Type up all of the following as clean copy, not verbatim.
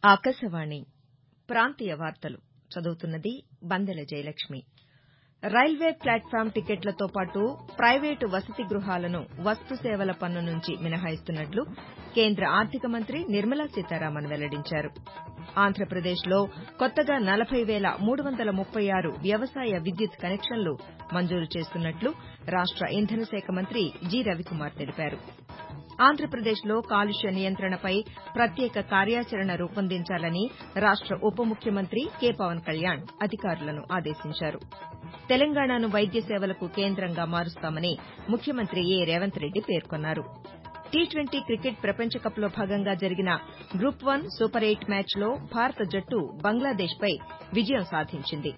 ఆకాశవాణి ప్రాంతీయ వార్తలు చదువుతున్నది బందెల జయలక్ష్మి. రైల్వే ప్లాట్ఫాం టికెట్లతో పాటు ప్రైవేటు వసతి గృహాలను వస్తుసేవల పన్ను నుంచి మినహాయిస్తున్నట్లు కేంద్ర ఆర్థిక మంత్రి నిర్మలా సీతారామన్ వెల్లడించారు. ఆంధ్రప్రదేశ్లో కొత్తగా 40,336 వ్యవసాయ విద్యుత్ కనెక్షన్లు మంజూరు చేస్తున్నట్లు రాష్ట ఇంధన శాఖ మంత్రి జి. రవికుమార్ తెలిపారు. ఆంధ్రప్రదేశ్లో కాలుష్య నియంత్రణపై ప్రత్యేక కార్యాచరణ రూపొందించాలని రాష్ట ఉప ముఖ్యమంత్రి కె. పవన్ కళ్యాణ్ అధికారులను ఆదేశించారు. తెలంగాణను వైద్య సేవలకు కేంద్రంగా మారుస్తామని ముఖ్యమంత్రి ఎ. రేవంత్ రెడ్డి పేర్కొన్నారు. టీ20 క్రికెట్ ప్రపంచ కప్లో భాగంగా జరిగిన గ్రూప్-1 సూపర్ 8 మ్యాచ్లో భారత జట్టు బంగ్లాదేశ్పై విజయం సాధించింది.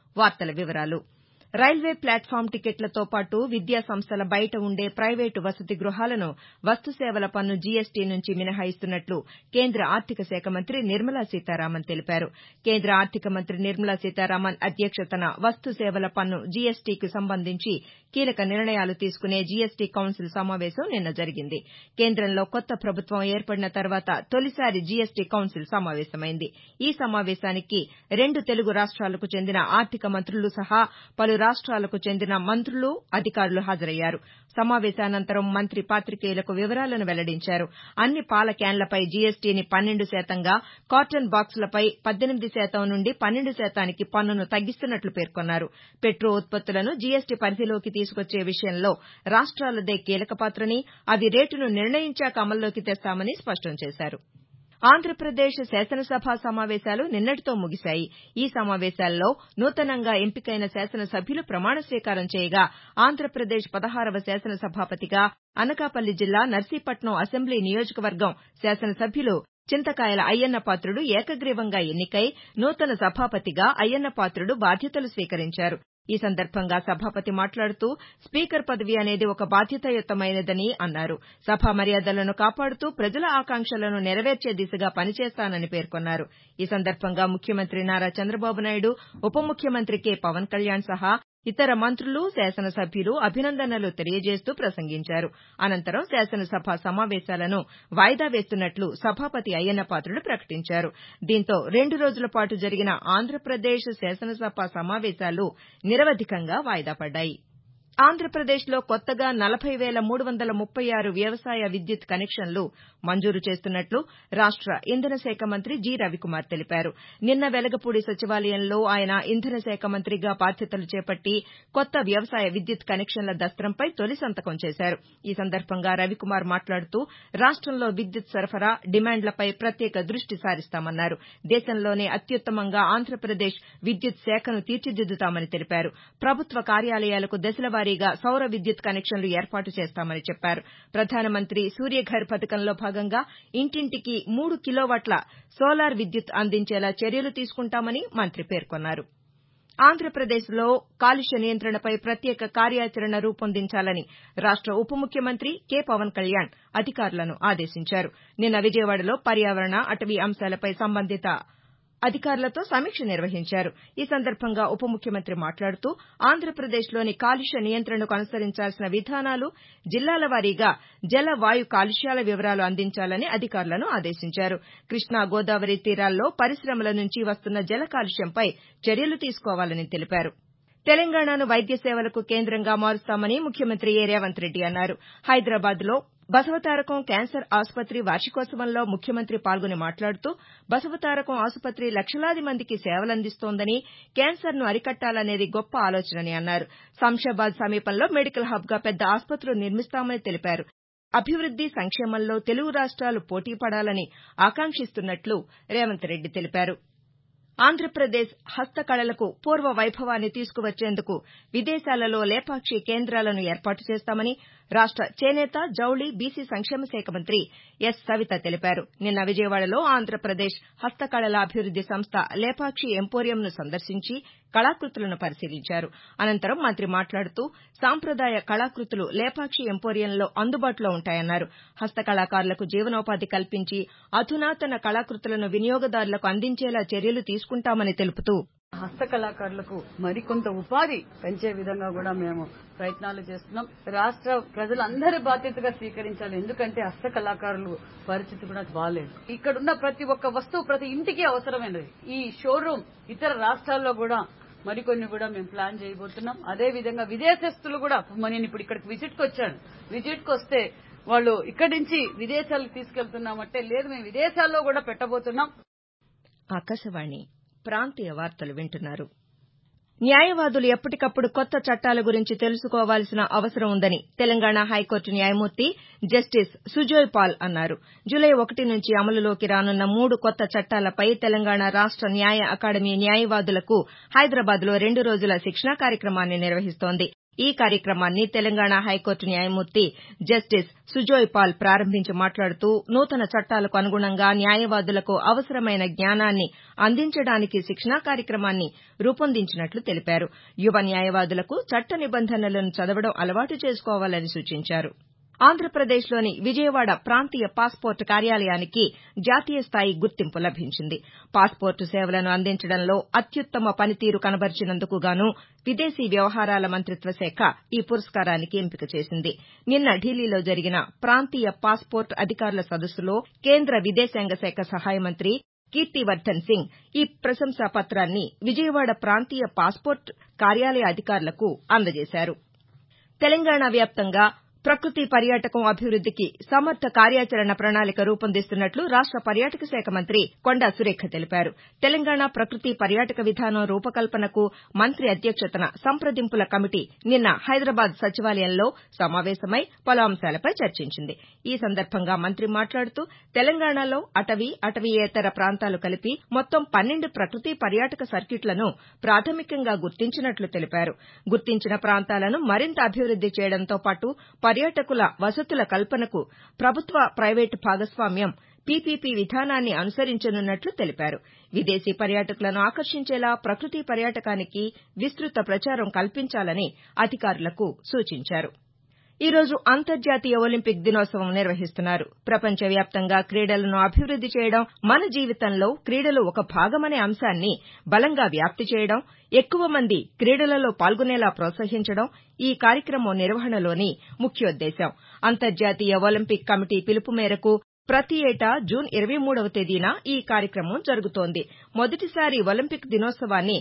రైల్వే ప్లాట్ఫాం టికెట్లతో పాటు విద్యా సంస్థల బయట ఉండే ప్రైవేటు వసతి గృహాలను వస్తుసేవల పన్ను జీఎస్టీ నుంచి మినహాయిస్తున్నట్లు కేంద్ర ఆర్థిక శాఖ మంత్రి నిర్మలా సీతారామన్ తెలిపారు. కేంద్ర ఆర్థిక మంత్రి నిర్మలా సీతారామన్ అధ్యక్షతన వస్తుసేవల పన్ను జీఎస్టీకి సంబంధించి కీలక నిర్ణయాలు తీసుకునే జీఎస్టీ కౌన్సిల్ సమావేశం నిన్న జరిగింది. కేంద్రంలో కొత్త ప్రభుత్వం ఏర్పడిన తర్వాత తొలిసారి జీఎస్టీ కౌన్సిల్ సమావేశమైంది. ఈ సమావేశానికి 2 తెలుగు రాష్ట్రాలకు చెందిన ఆర్థిక మంత్రులు సహా పలు రాష్ట్రాలకు చెందిన మంత్రులు, అధికారులు హాజరయ్యారు. సమావేశానంతరం మంత్రి పాతికేయులకు వివరాలను వెల్లడించారు. అన్ని పాల క్యాన్లపై జీఎస్టీని 12%గా, కార్టన్ బాక్సులపై 18% నుండి 12%కి పన్నును తగ్గిస్తున్నట్లు పేర్కొన్నారు. పెట్రో ఉత్పత్తులను జీఎస్టీ పరిధిలోకి తీసుకొచ్చే విషయంలో రాష్ట్రాలదే కీలక పాత్రని, అవి రేటును నిర్ణయించాక అమల్లోకి తెస్తామని స్పష్టం చేశారు. ఆంధ్రప్రదేశ్ శాసనసభ సమావేశాలు నిన్నటితో ముగిశాయి. ఈ సమావేశాల్లో నూతనంగా ఎంపికైన శాసనసభ్యులు ప్రమాణ స్వీకారం చేయగా ఆంధ్రప్రదేశ్ 16వ శాసనసభాపతిగా అనకాపల్లి జిల్లా నర్సీపట్నం అసెంబ్లీ నియోజకవర్గం శాసనసభ్యులు చింతకాయల అయ్యన్నపాత్రుడు ఏకగ్రీవంగా ఎన్నికై నూతన సభాపతిగా అయ్యన్నపాత్రుడు బాధ్యతలు స్వీకరించారు. ఈ సందర్భంగా సభాపతి మాట్లాడుతూ స్పీకర్ పదవి అనేది ఒక బాధ్యతాయుతమైనదని అన్నారు. సభా మర్యాదలను కాపాడుతూ ప్రజల ఆకాంక్షలను నెరవేర్చే దిశగా పనిచేస్తానని పేర్కొన్నారు. ఈ సందర్భంగా ముఖ్యమంత్రి నారా చంద్రబాబు నాయుడు, ఉప ముఖ్యమంత్రి కె. పవన్ కళ్యాణ్ సహా ఇతర మంత్రులు, శాసనసభ్యులు అభినందనలు తెలియజేస్తూ ప్రసంగించారు. అనంతరం శాసనసభ సమావేశాలను వాయిదా వేస్తున్నట్లు సభాపతి అయ్యన్నపాత్రుడు ప్రకటించారు. దీంతో 2 రోజుల పాటు జరిగిన ఆంధ్రప్రదేశ్ శాసనసభ సమావేశాలు నిరవధికంగా వాయిదా పడ్డాయి. ఆంధ్రప్రదేశ్లో కొత్తగా 40,336 వ్యవసాయ విద్యుత్ కనెక్షన్లు మంజూరు చేస్తున్నట్లు రాష్ట ఇంధన శాఖ మంత్రి జి. రవికుమార్ తెలిపారు. నిన్న వెలగపూడి సచివాలయంలో ఆయన ఇంధన శాఖ మంత్రిగా బాధ్యతలు చేపట్టి కొత్త వ్యవసాయ విద్యుత్ కనెక్షన్ల దస్త్రంపై తొలి సంతకం చేశారు. ఈ సందర్భంగా రవికుమార్ మాట్లాడుతూ రాష్టంలో విద్యుత్ సరఫరా, డిమాండ్లపై ప్రత్యేక దృష్టి సారిస్తామన్నారు. దేశంలోనే అత్యుత్తమంగా ఆంధ్రప్రదేశ్ విద్యుత్ శాఖను తీర్చిదిద్దుతామని తెలిపారు. ప్రభుత్వ కార్యాలయాలకు దశల వారీగా సౌర విద్యుత్ కనెక్షన్లు ఏర్పాటు చేస్తామని చెప్పారు. ప్రధానమంత్రి సూర్యఘర్ పథకంలో భాగంగా ఇంటింటికి 3 కిలోవాట్ల సోలార్ విద్యుత్ అందించేలా చర్యలు తీసుకుంటామని మంత్రి పేర్కొన్నారు. ఆంధ్రప్రదేశ్లో కాలుష్య నియంత్రణపై ప్రత్యేక కార్యాచరణ రూపొందించాలని రాష్ట ఉప ముఖ్యమంత్రి కె. పవన్ కళ్యాణ్ అధికారులను ఆదేశించారు. నిన్న విజయవాడలో పర్యావరణ, అటవీ అంశాలపై సంబంధిత అధికారులతో సమీక్ష నిర్వహించారు. ఈ సందర్భంగా ఉప ముఖ్యమంత్రి మాట్లాడుతూ ఆంధ్రప్రదేశ్లోని కాలుష్య నియంత్రణకు అనుసరించాల్సిన విధానాలు, జిల్లాల వారీగా జల, వాయు కాలుష్యాల వివరాలు అందించాలని అధికారులను ఆదేశించారు. కృష్ణా, గోదావరి తీరాల్లో పరిశ్రమల నుంచి వస్తున్న జల కాలుష్యంపై చర్యలు తీసుకోవాలని తెలిపారు. తెలంగాణను వైద్య సేవలకు కేంద్రంగా మారుస్తామని ముఖ్యమంత్రి ఎ. రేవంత్ రెడ్డి అన్నారు. హైదరాబాద్లో బసవతారకం క్యాన్సర్ ఆసుపత్రి వార్షికోత్సవంలో ముఖ్యమంత్రి పాల్గొని మాట్లాడుతూ బసవతారకం ఆసుపత్రి లక్షలాది మందికి సేవలందిస్తోందని, క్యాన్సర్ను అరికట్టాలనేది గొప్ప ఆలోచనని అన్నారు. శంషాబాద్ సమీపంలో మెడికల్ హబ్గా పెద్ద ఆసుపత్రి నిర్మిస్తామని తెలిపారు. అభివృద్ది, సంక్షేమంలో తెలుగు రాష్ట్రాలు పోటీపడాలని ఆకాంక్షిస్తున్నట్లు రేవంత్ రెడ్డి తెలిపారు. ఆంధ్రప్రదేశ్ హస్తకళలకు పూర్వ వైభవాన్ని తీసుకువచ్చేందుకు విదేశాలలో లేపాక్షి కేంద్రాలను ఏర్పాటు చేస్తామని రాష్ట చేనేత, జౌళి, బీసీ సంక్షేమ శాఖ మంత్రి ఎస్. సవిత తెలిపారు. నిన్న విజయవాడలో ఆంధ్రప్రదేశ్ హస్తకళల అభివృద్ది సంస్థ లేపాక్షి ఎంపోరియంను సందర్శించి కళాకృతులను పరిశీలించారు. అనంతరం మంత్రి మాట్లాడుతూ సాంప్రదాయ కళాకృతులు లేపాక్షి ఎంపోరియంలో అందుబాటులో ఉంటాయన్నారు. హస్తకళాకారులకు జీవనోపాధి కల్పించి అధునాతన కళాకృతులను వినియోగదారులకు అందించేలా చర్యలు తీసుకుంటామని తెలుపుతూ హస్తకళాకారులకు మరికొంత ఉపాధి పెంచే విధంగా కూడా మేము ప్రయత్నాలు చేస్తున్నాం. రాష్ట్ర ప్రజలందరి బాధ్యతగా స్వీకరించాలి. ఎందుకంటే హస్తకళాకారులు పరిస్థితి కూడా బాలేదు. ఇక్కడున్న ప్రతి ఒక్క వస్తువు ప్రతి ఇంటికి అవసరమైనది. ఈ షోరూమ్ ఇతర రాష్ట్రాల్లో కూడా మరికొన్ని కూడా మేము ప్లాన్ చేయబోతున్నాం. అదే విధంగా విదేశస్తులు కూడా నేను ఇప్పుడు ఇక్కడికి విజిట్కి వచ్చాను. విజిట్కి వస్తే వాళ్ళు ఇక్కడి నుంచి విదేశాలకు తీసుకెళ్తున్నామంటే లేదు మేము విదేశాల్లో కూడా పెట్టబోతున్నాం. ఆకాశవాణి ప్రాంతీయ వార్తలు వింటున్నారు. న్యాయవాదులు ఎప్పటికప్పుడు కొత్త చట్టాల గురించి తెలుసుకోవాల్సిన అవసరం ఉందని తెలంగాణ హైకోర్టు న్యాయమూర్తి జస్టిస్ సుజోయ్ పాల్ అన్నారు. జులై 1 నుంచి అమలులోకి రానున్న 3 కొత్త చట్టాలపై తెలంగాణ రాష్ట న్యాయ అకాడమీ న్యాయవాదులకు హైదరాబాద్లో 2 రోజుల శిక్షణా కార్యక్రమాన్ని నిర్వహిస్తోంది. ఈ కార్యక్రమాన్ని తెలంగాణ హైకోర్టు న్యాయమూర్తి జస్టిస్ సుజోయ్ పాల్ ప్రారంభించి మాట్లాడుతూ నూతన చట్టాలకు అనుగుణంగా న్యాయవాదులకు అవసరమైన జ్ఞానాన్ని అందించడానికి శిక్షణా కార్యక్రమాన్ని రూపొందించినట్లు తెలిపారు. యువ న్యాయవాదులకు చట్ట నిబంధనలను చదవడం అలవాటు చేసుకోవాలని సూచించారు. ఆంధ్రప్రదేశ్లోని విజయవాడ ప్రాంతీయ పాస్పోర్టు కార్యాలయానికి జాతీయ స్థాయి గుర్తింపు లభించింది. పాస్పోర్టు సేవలను అందించడంలో అత్యుత్తమ పనితీరు కనబర్చినందుకు గాను విదేశీ వ్యవహారాల మంతిత్వ శాఖ ఈ పురస్కారానికి ఎంపిక చేసింది. నిన్న ఢిల్లీలో జరిగిన ప్రాంతీయ పాస్పోర్టు అధికారుల సదస్సులో కేంద్ర విదేశాంగ శాఖ సహాయ మంత్రి కీర్తివర్దన్ సింగ్ ఈ ప్రశంసా పత్రాన్ని విజయవాడ ప్రాంతీయ పాస్పోర్టు కార్యాలయ అధికారులకు అందజేశారు. తెలంగాణ వ్యాప్తంగా ప్రకృతి పర్యాటకం అభివృద్దికి సమర్థ కార్యాచరణ ప్రణాళిక రూపొందిస్తున్నట్లు రాష్ట పర్యాటక శాఖ మంత్రి కొండా సురేఖ తెలిపారు. తెలంగాణ ప్రకృతి పర్యాటక విధానం రూపకల్పనకు మంత్రి అధ్యక్షతన సంప్రదింపుల కమిటీ నిన్న హైదరాబాద్ సచివాలయంలో సమావేశమై పలు అంశాలపై చర్చించింది. ఈ సందర్భంగా మంత్రి మాట్లాడుతూ తెలంగాణలో అటవీయేతర ప్రాంతాలు కలిపి మొత్తం 12 ప్రకృతి పర్యాటక సర్కిట్లను ప్రాథమికంగా గుర్తించినట్లు తెలిపారు. గుర్తించిన ప్రాంతాలను మరింత అభివృద్ది చేయడంతో పాటు పర్యాటకుల వసతుల కల్పనకు ప్రభుత్వ ప్రైవేటు భాగస్వామ్యం పీపీపీ విధానాన్ని అనుసరించనున్నట్లు తెలిపారు. విదేశీ పర్యాటకులను ఆకర్షించేలా ప్రకృతి పర్యాటకానికి విస్తృత ప్రచారం కల్పించాలని అధికారులకు సూచించారు. ఈ రోజు అంతర్జాతీయ ఒలింపిక్ దినోత్సవం నిర్వహిస్తున్నారు. ప్రపంచవ్యాప్తంగా క్రీడలను అభివృద్ది చేయడం, మన జీవితంలో క్రీడలు ఒక భాగమనే అంశాన్ని బలంగా వ్యాప్తి చేయడం, ఎక్కువ మంది క్రీడలలో పాల్గొనేలా ప్రోత్సహించడం ఈ కార్యక్రమం నిర్వహణలోని ముఖ్యోద్దేశం. అంతర్జాతీయ ఒలింపిక్ కమిటీ పిలుపు మేరకు ప్రతి ఏటా జూన్ 23వ తేదీన ఈ కార్యక్రమం జరుగుతోంది. మొదటిసారి ఒలింపిక్ దినోత్సవాన్ని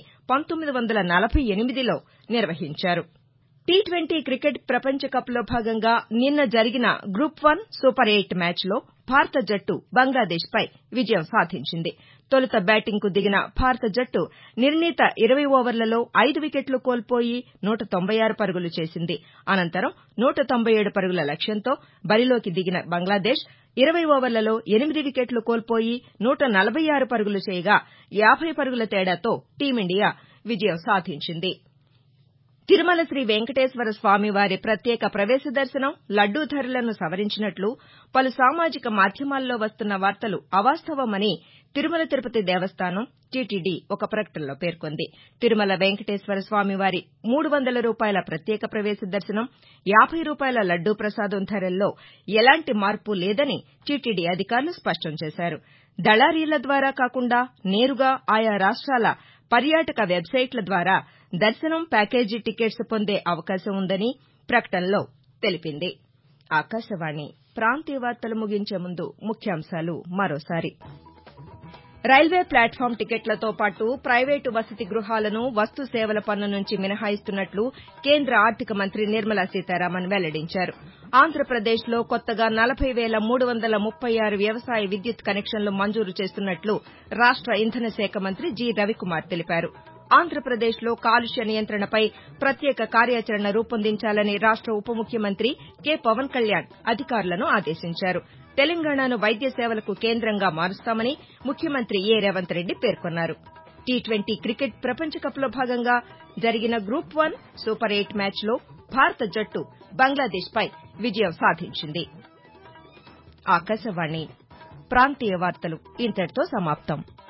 1948లో నిర్వహించారు. టీ20 క్రికెట్ ప్రపంచ కప్లో భాగంగా నిన్న జరిగిన గ్రూప్ 1 సూపర్ 8 మ్యాచ్లో భారత జట్టు బంగ్లాదేశ్పై విజయం సాధించింది. తొలుత బ్యాటింగ్కు దిగిన భారత జట్టు నిర్ణీత 20 ఓవర్లలో 5 వికెట్లు కోల్పోయి 196 పరుగులు చేసింది. అనంతరం 197 పరుగుల లక్ష్యంతో బరిలోకి దిగిన బంగ్లాదేశ్ 20 ఓవర్లలో 8 వికెట్లు కోల్పోయి 146 పరుగులు చేయగా 50 పరుగుల తేడాతో టీమిండియా విజయం సాధించింది. తిరుమల శ్రీ వెంకటేశ్వర స్వామివారి ప్రత్యేక ప్రవేశ దర్శనం, లడ్డూ ధరలను సవరించినట్లు పలు సామాజిక మాధ్యమాల్లో వస్తున్న వార్తలు అవాస్తవమని తిరుమల తిరుపతి దేవస్థానం టీటీడీ ఒక ప్రకటనలో పేర్కొంది. తిరుమల వెంకటేశ్వర స్వామివారి రూ. 300 ప్రత్యేక ప్రవేశ దర్శనం, రూ. 50 లడ్డూ ప్రసాదం ధరల్లో ఎలాంటి మార్పు లేదని టీటీడీ అధికారులు స్పష్టం చేశారు. దళారీల ద్వారా కాకుండా నేరుగా ఆయా రాష్ట్రాల పర్యాటక వెబ్సైట్ల ద్వారా దర్శనం ప్యాకేజీ టికెట్స్ పొందే అవకాశం ఉందని ప్రకటనలో తెలిపింది. ఆకాశవాణి ప్రాంతీయ వార్తలు ముగించే ముందు ముఖ్యాంశాలు మరోసారి. రైల్వే ప్లాట్ఫామ్ టికెట్లతో పాటు ప్రైవేటు వసతి గృహాలను వస్తు సేవల పన్ను నుంచి మినహాయిస్తున్నట్లు కేంద్ర ఆర్థిక మంత్రి నిర్మలా సీతారామన్ వెల్లడించారు. ఆంధ్రప్రదేశ్లో కొత్తగా 40,336 వ్యవసాయ విద్యుత్ కనెక్షన్లు మంజూరు చేస్తున్నట్లు రాష్ట ఇంధన శాఖ మంత్రి జి. రవికుమార్ తెలిపారు. ఆంధ్రప్రదేశ్లో కాలుష్య నియంత్రణపై ప్రత్యేక కార్యాచరణ రూపొందించాలని రాష్ట ఉప ముఖ్యమంత్రి కె. పవన్ కళ్యాణ్ అధికారులను ఆదేశించారు. తెలంగాణను వైద్య సేవలకు కేంద్రంగా మారుస్తామని ముఖ్యమంత్రి ఏ. రేవంత్ రెడ్డి పేర్కొన్నారు. టీ20 క్రికెట్ ప్రపంచ కప్లో భాగంగా జరిగిన గ్రూప్ 1 సూపర్ 8 మ్యాచ్లో భారత జట్టు బంగ్లాదేశ్పై విజయం సాధించింది. ఆకాశవాణి ప్రాంతీయ వార్తలు ఇంతటితో సమాప్తం.